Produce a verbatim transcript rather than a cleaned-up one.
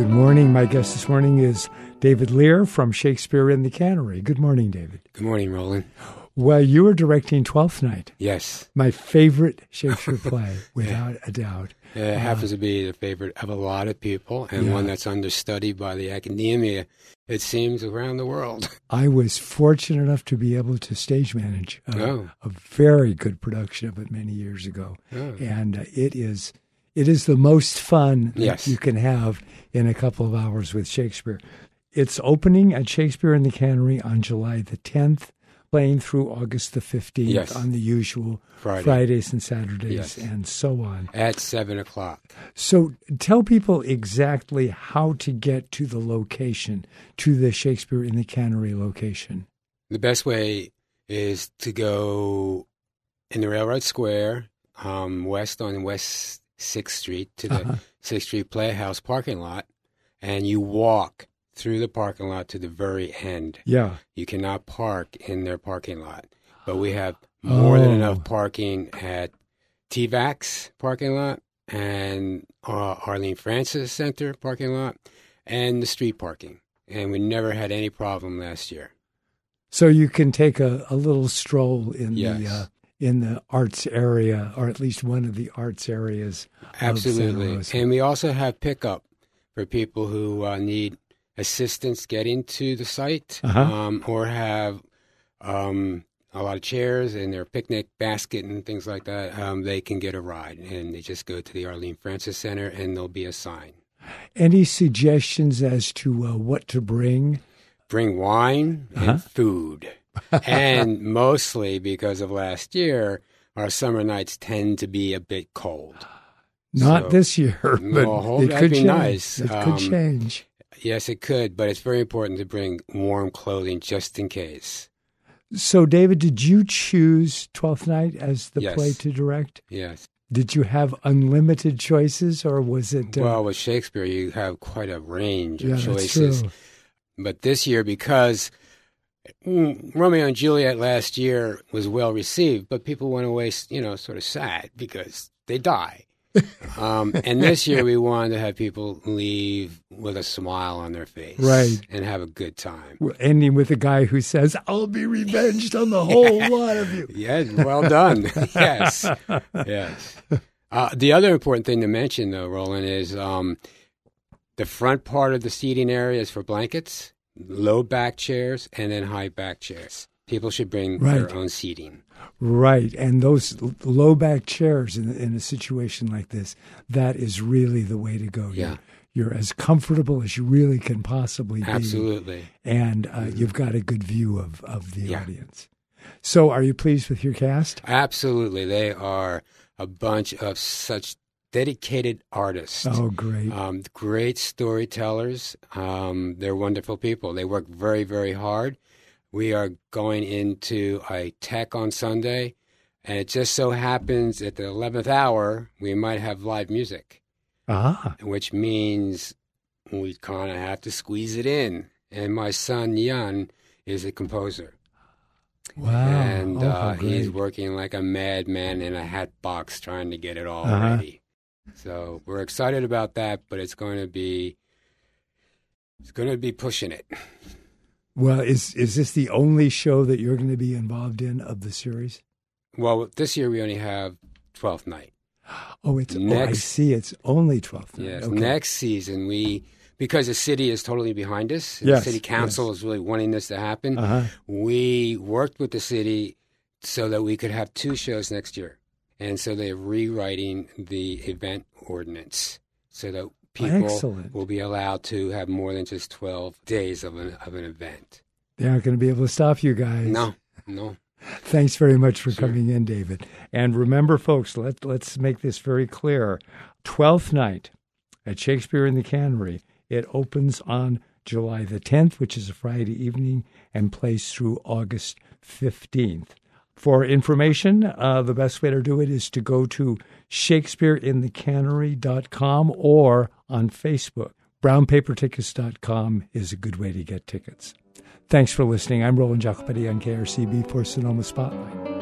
Good morning. My guest this morning is David Lear from Shakespeare in the Cannery. Good morning, David. Good morning, Roland. Well, you are directing Twelfth Night. Yes. My favorite Shakespeare play, without a doubt. Yeah, it uh, happens to be the favorite of a lot of people, and yeah. one that's understudied by the academia, it seems, around the world. I was fortunate enough to be able to stage manage a, oh. a very good production of it many years ago. Oh. And uh, it is it is the most fun yes. that you can have in a couple of hours with Shakespeare. It's opening at Shakespeare in the Cannery on July the tenth, playing through August the fifteenth yes. on the usual Friday. Fridays and Saturdays yes. and so on. At seven o'clock. So tell people exactly how to get to the location, to the Shakespeare in the Cannery location. The best way is to go in the Railroad Square, um, west on West sixth Street to the uh-huh. sixth Street Playhouse parking lot, and you walk through the parking lot to the very end. Yeah. You cannot park in their parking lot. But we have more oh. than enough parking at T VAX parking lot and uh, Arlene Francis Center parking lot and the street parking. And we never had any problem last year. So you can take a, a little stroll in yes. the uh, in the arts area, or at least one of the arts areas. Absolutely. And we also have pickup for people who uh, need assistance getting to the site uh-huh. um, or have um, a lot of chairs and their picnic basket and things like that. Um, they can get a ride, and they just go to the Arlene Francis Center, and there'll be a sign. Any suggestions as to uh, what to bring? Bring wine uh-huh. and food. And mostly because of last year, our summer nights tend to be a bit cold. Not so, this year, but well, it could be change. Nice. It um, could change. Yes, it could, but it's very important to bring warm clothing just in case. So, David, did you choose Twelfth Night as the yes. play to direct? Yes. Did you have unlimited choices, or was it... Uh... Well, with Shakespeare, you have quite a range of yeah, choices. That's true. But this year, because Romeo and Juliet last year was well received, but people went away, you know, sort of sad because they die. um, and this year we wanted to have people leave with a smile on their face, right, and have a good time. We're ending with a guy who says, "I'll be revenged on the whole lot of you." Yes, well done. yes, yes. Uh, the other important thing to mention, though, Roland, is um, the front part of the seating area is for blankets, low back chairs, and then high back chairs. People should bring right. their own seating. Right, and those low back chairs in, in a situation like this, that is really the way to go. Yeah. You're, you're as comfortable as you really can possibly be. Absolutely. And uh, mm-hmm. you've got a good view of, of the yeah. audience. So are you pleased with your cast? Absolutely. They are a bunch of such dedicated artists. Oh, great. Um, great storytellers. Um, they're wonderful people. They work very, very hard. We are going into a tech on Sunday, and it just so happens at the eleventh hour, we might have live music, ah. which means we kind of have to squeeze it in. And my son, Jan, is a composer. Wow. And oh, uh, he's working like a madman in a hat box trying to get it all uh-huh. ready. So we're excited about that, but it's going to be, it's going to be pushing it. Well, is is this the only show that you're going to be involved in of the series? Well, this year we only have Twelfth Night. Oh, it's next, oh, I see. It's only Twelfth Night. Yes. Okay. Next season, we because the city is totally behind us. Yes, the city council yes. is really wanting this to happen. Uh-huh. We worked with the city so that we could have two shows next year, and so they're rewriting the event ordinance so that people Excellent. will be allowed to have more than just twelve days of an of an event. They aren't going to be able to stop you guys. No, no. Thanks very much for Sure. coming in, David. And remember, folks, let, let's make this very clear. Twelfth Night at Shakespeare in the Cannery. It opens on July the tenth, which is a Friday evening, and plays through August fifteenth. For information, uh, the best way to do it is to go to shakespeare in the cannery dot com or on Facebook. brown paper tickets dot com is a good way to get tickets. Thanks for listening. I'm Roland Jacopetti on K R C B for Sonoma Spotlight.